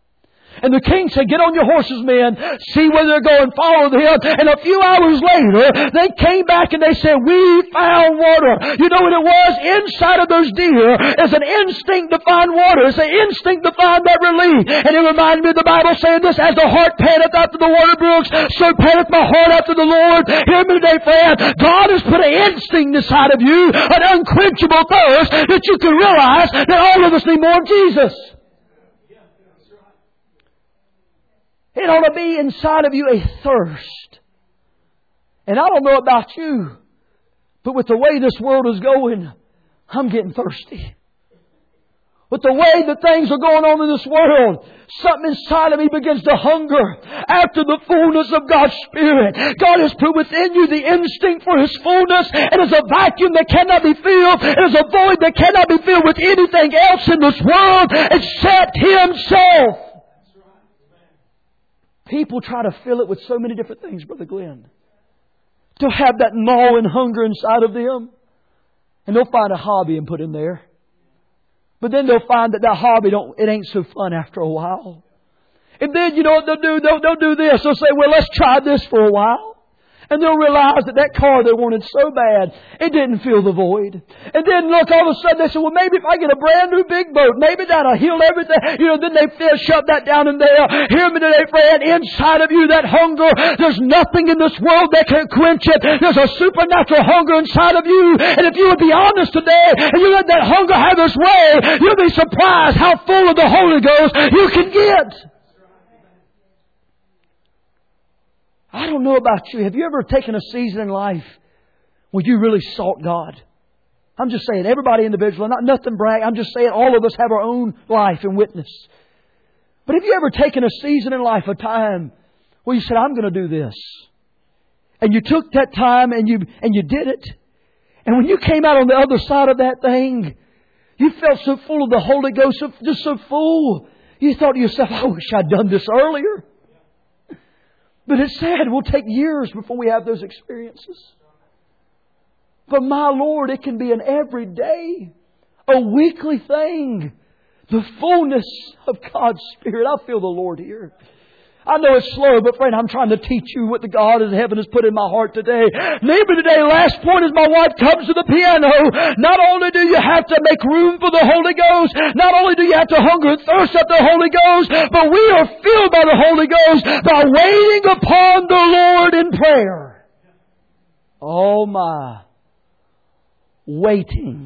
[SPEAKER 1] And the king said, get on your horses, men. See where they're going. Follow them. And a few hours later, they came back and they said, we found water. You know what it was? Inside of those deer is an instinct to find water. It's an instinct to find that relief. And it reminded me of the Bible saying this, as the hart panteth after the water brooks, so panteth my heart after the Lord. Hear me today, friend. God has put an instinct inside of you, an unquenchable thirst, that you can realize that all of us need more of Jesus. It ought to be inside of you a thirst. And I don't know about you, but with the way this world is going, I'm getting thirsty. With the way that things are going on in this world, something inside of me begins to hunger after the fullness of God's Spirit. God has put within you the instinct for His fullness. It is a vacuum that cannot be filled. It is a void that cannot be filled with anything else in this world except Himself. People try to fill it with so many different things, Brother Glenn. They'll have that gnawing hunger inside of them. And they'll find a hobby and put in there. But then they'll find that hobby it ain't so fun after a while. And then you know what they'll do? They'll do this. They'll say, well, let's try this for a while. And they'll realize that car they wanted so bad, it didn't fill the void. And then look, all of a sudden they say, well, maybe if I get a brand new big boat, maybe that'll heal everything. You know, then they shove that down in there. Hear me today, friend. Inside of you, that hunger, there's nothing in this world that can quench it. There's a supernatural hunger inside of you. And if you would be honest today, and you let that hunger have its way, you'll be surprised how full of the Holy Ghost you can get. I don't know about you. Have you ever taken a season in life where you really sought God? I'm just saying, everybody individually, nothing brag. I'm just saying all of us have our own life and witness. But have you ever taken a season in life, a time where you said, I'm going to do this? And you took that time and you did it. And when you came out on the other side of that thing, you felt so full of the Holy Ghost, just so full. You thought to yourself, I wish I'd done this earlier. But it's sad. It will take years before we have those experiences. But my Lord, it can be an everyday, a weekly thing. The fullness of God's Spirit. I feel the Lord here. I know it's slow, but friend, I'm trying to teach you what the God in heaven has put in my heart today. Maybe today, last point, as my wife comes to the piano, not only do you have to make room for the Holy Ghost, not only do you have to hunger and thirst after the Holy Ghost, but we are filled by the Holy Ghost by waiting upon the Lord in prayer. Oh my. Waiting.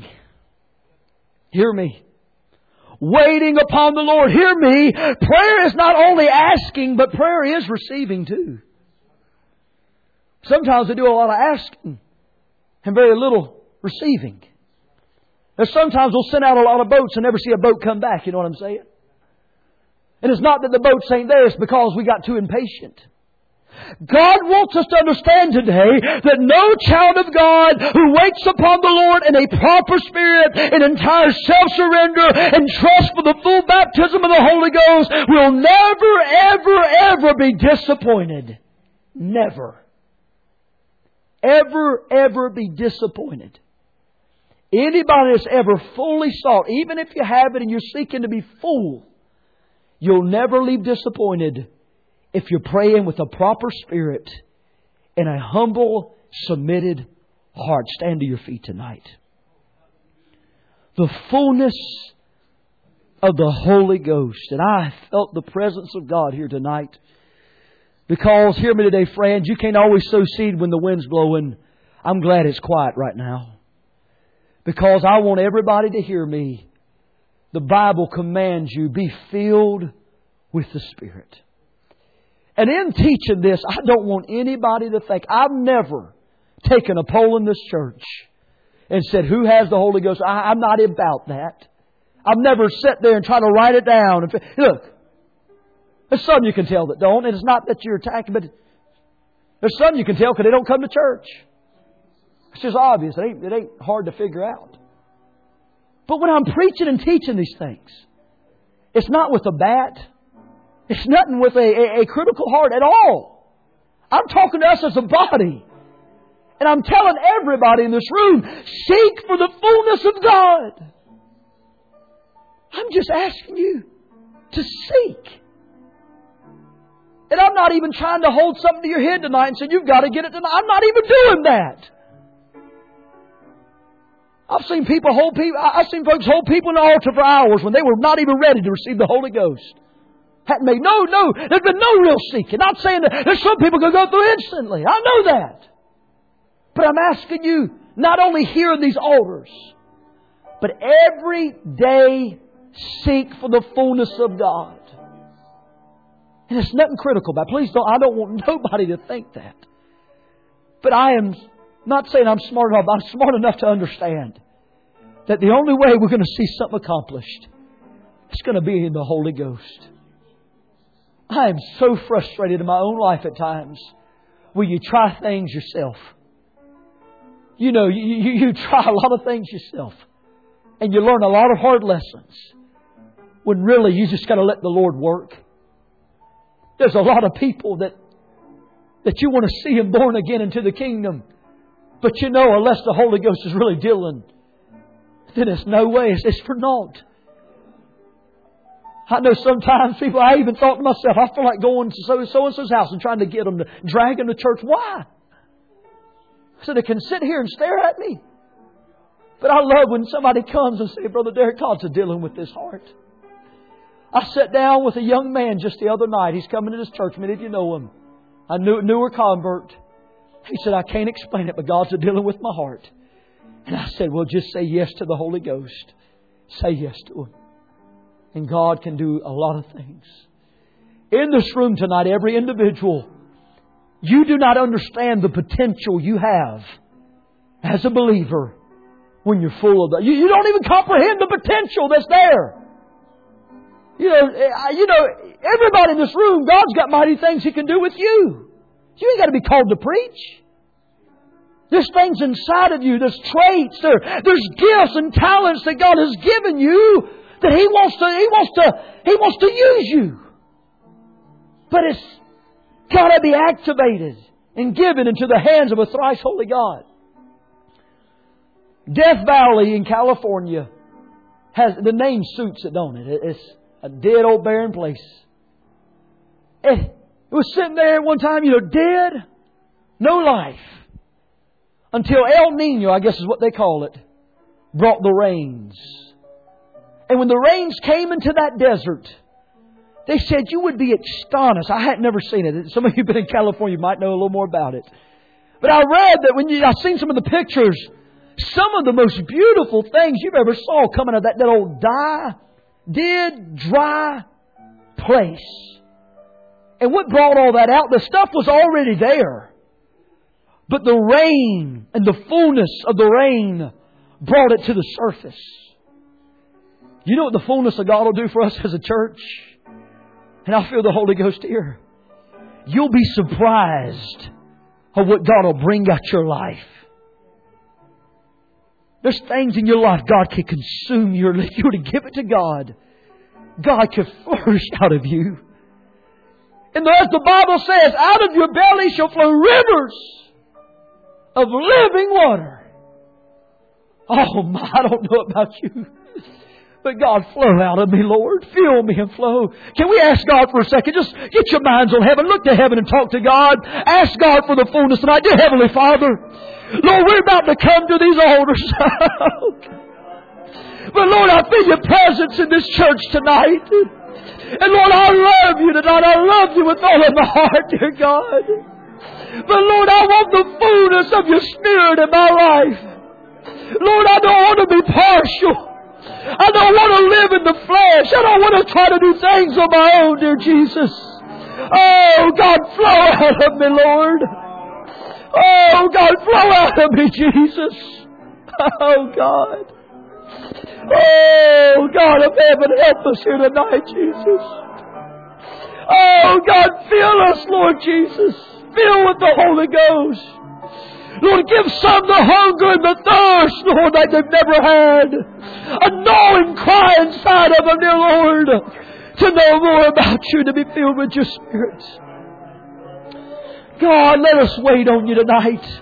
[SPEAKER 1] Hear me. Waiting upon the Lord. Hear me. Prayer is not only asking, but prayer is receiving too. Sometimes they do a lot of asking and very little receiving. And sometimes they'll send out a lot of boats and never see a boat come back. You know what I'm saying? And it's not that the boats ain't there. It's because we got too impatient. God wants us to understand today that no child of God who waits upon the Lord in a proper spirit, in entire self-surrender and trust for the full baptism of the Holy Ghost will never, ever, ever be disappointed. Never. Ever, ever be disappointed. Anybody that's ever fully sought, even if you have it and you're seeking to be full, you'll never leave disappointed if you're praying with a proper spirit and a humble, submitted heart. Stand to your feet tonight. The fullness of the Holy Ghost. And I felt the presence of God here tonight. Because, hear me today, friends, you can't always sow seed when the wind's blowing. I'm glad it's quiet right now. Because I want everybody to hear me. The Bible commands you, be filled with the Spirit. And in teaching this, I don't want anybody to think, I've never taken a poll in this church and said, who has the Holy Ghost? I'm not about that. I've never sat there and tried to write it down. Look, there's some you can tell that don't, and it's not that you're attacking, but there's some you can tell because they don't come to church. It's just obvious. It ain't hard to figure out. But when I'm preaching and teaching these things, it's not with a bat. It's nothing with a critical heart at all. I'm talking to us as a body. And I'm telling everybody in this room, seek for the fullness of God. I'm just asking you to seek. And I'm not even trying to hold something to your head tonight and say, you've got to get it tonight. I'm not even doing that. I've seen folks hold people in the altar for hours when they were not even ready to receive the Holy Ghost. There's been no real seeking. Not saying that there's some people who go through instantly. I know that. But I'm asking you, not only here in these altars, but every day seek for the fullness of God. And it's nothing critical about it. Please don't, I don't want nobody to think that. But I am not saying I'm smart enough, but I'm smart enough to understand that the only way we're going to see something accomplished is going to be in the Holy Ghost. I am so frustrated in my own life at times where you try things yourself. You know, you try a lot of things yourself. And you learn a lot of hard lessons. When really you just got to let the Lord work. There's a lot of people that you want to see them born again into the kingdom. But you know, unless the Holy Ghost is really dealing, then there's no way. It's for naught. I know sometimes people, I even thought to myself, I feel like going to so-and-so's house and trying to get them to drag them to church. Why? So they can sit here and stare at me. But I love when somebody comes and says, Brother Derek, God's dealing with this heart. I sat down with a young man just the other night. He's coming to this church. Many of you know him. A newer convert. He said, I can't explain it, but God's dealing with my heart. And I said, well, just say yes to the Holy Ghost. Say yes to Him. And God can do a lot of things. In this room tonight, every individual, you do not understand the potential you have as a believer when you're full of that. You don't even comprehend the potential that's there. You know, everybody in this room, God's got mighty things He can do with you. You ain't got to be called to preach. There's things inside of you. There's traits. There's gifts and talents that God has given you that He wants to use you. But it's got to be activated and given into the hands of a thrice holy God. Death Valley in California has the name suits it, don't it? It's a dead old barren place. It was sitting there at one time, dead, no life. Until El Nino, I guess is what they call it, brought the rains. And when the rains came into that desert, they said you would be astonished. I had never seen it. Some of you have been in California, you might know a little more about it. But I read that I've seen some of the pictures, some of the most beautiful things you've ever saw coming out of that old dry place. And what brought all that out? The stuff was already there. But the rain and the fullness of the rain brought it to the surface. You know what the fullness of God will do for us as a church? And I feel the Holy Ghost here. You'll be surprised of what God will bring out your life. There's things in your life God can consume you. If you were to give it to God, God can flourish out of you. And as the Bible says, out of your belly shall flow rivers of living water. Oh my, I don't know about you. But God, flow out of me, Lord. Fill me and flow. Can we ask God for a second? Just get your minds on heaven. Look to heaven and talk to God. Ask God for the fullness tonight. Dear Heavenly Father, Lord, we're about to come to these altars. But Lord, I feel your presence in this church tonight. And Lord, I love you tonight. I love you with all of my heart, dear God. But Lord, I want the fullness of your Spirit in my life. Lord, I don't want to be partial. I don't want to live in the flesh. I don't want to try to do things on my own, dear Jesus. Oh, God, flow out of me, Lord. Oh, God, flow out of me, Jesus. Oh, God. Oh, God of heaven, help us here tonight, Jesus. Oh, God, fill us, Lord Jesus. Fill with the Holy Ghost. Lord, give some the hunger and the thirst, Lord, like they've never had. A gnawing cry inside of them, dear Lord, to know more about you, to be filled with your Spirit. God, let us wait on you tonight.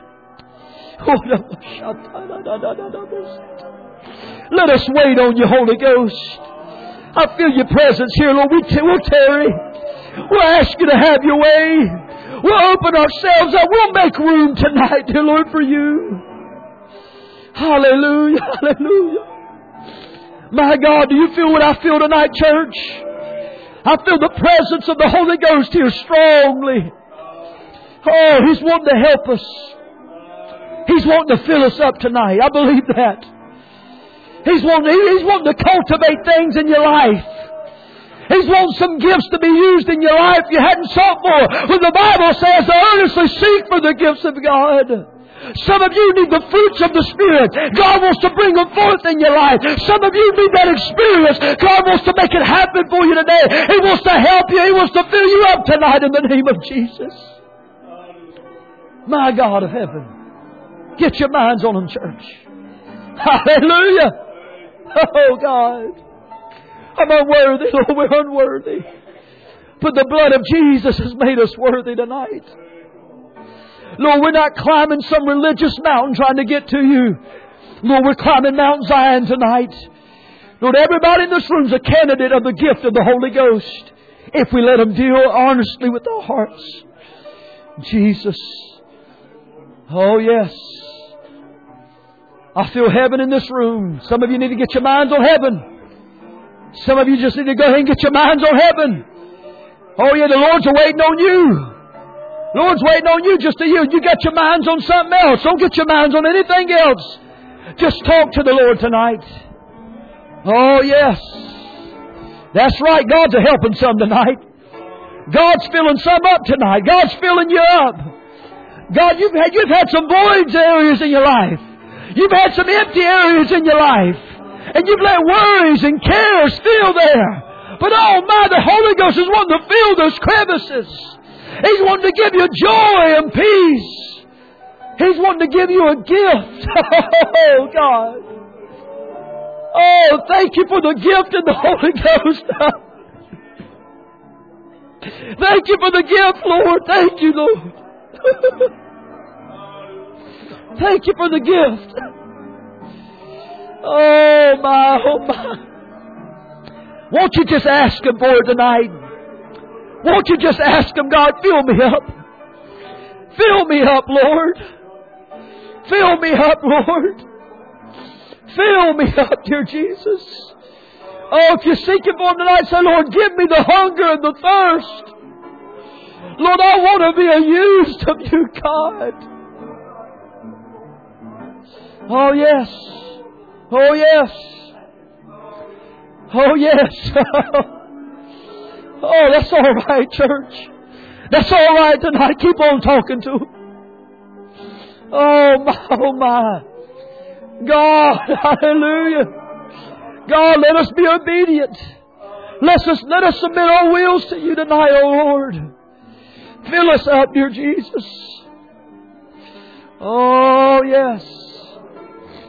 [SPEAKER 1] Let us wait on you, Holy Ghost. I feel your presence here, Lord. We'll tarry. We'll ask You to have Your way. We'll open ourselves up. We'll make room tonight, dear Lord, for You. Hallelujah, hallelujah. My God, do you feel what I feel tonight, church? I feel the presence of the Holy Ghost here strongly. Oh, He's wanting to help us. He's wanting to fill us up tonight. I believe that. He's wanting to cultivate things in your life. He's wanting some gifts to be used in your life you hadn't sought for. When the Bible says to earnestly seek for the gifts of God. Some of you need the fruits of the Spirit. God wants to bring them forth in your life. Some of you need that experience. God wants to make it happen for you today. He wants to help you. He wants to fill you up tonight in the name of Jesus. My God of heaven. Get your minds on Him, church. Hallelujah. Oh, God. I'm unworthy, Lord. We're unworthy. But the blood of Jesus has made us worthy tonight. Lord, we're not climbing some religious mountain trying to get to You. Lord, we're climbing Mount Zion tonight. Lord, everybody in this room is a candidate of the gift of the Holy Ghost. If we let Him deal honestly with our hearts. Jesus. Oh, yes. I feel heaven in this room. Some of you need to get your minds on heaven. Some of you just need to go ahead and get your minds on heaven. Oh, yeah, the Lord's waiting on you. The Lord's waiting on you just to you. You got your minds on something else. Don't get your minds on anything else. Just talk to the Lord tonight. Oh, yes. That's right. God's a helping some tonight. God's filling some up tonight. God's filling you up. God, you've had some void areas in your life. You've had some empty areas in your life. And you've let worries and cares fill there. But oh my, the Holy Ghost is wanting to fill those crevices. He's wanting to give you joy and peace. He's wanting to give you a gift. Oh, God. Oh, thank You for the gift of the Holy Ghost. Thank You for the gift, Lord. Thank You, Lord. Thank You for the gift. Oh, my, oh, my. Won't you just ask Him for it tonight? Won't you just ask Him, God, fill me up. Fill me up, Lord. Fill me up, Lord. Fill me up, dear Jesus. Oh, if you're seeking for Him tonight, say, Lord, give me the hunger and the thirst. Lord, I want to be used of You, God. Oh, yes. Oh, yes. Oh, yes. Oh, that's all right, church. That's all right tonight. Keep on talking to Him. Oh, my, oh, my. God, hallelujah. God, let us be obedient. Let us submit our wills to You tonight, oh Lord. Fill us up, dear Jesus. Oh, yes.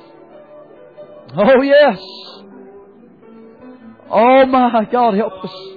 [SPEAKER 1] Oh, yes. Oh, my God, help us.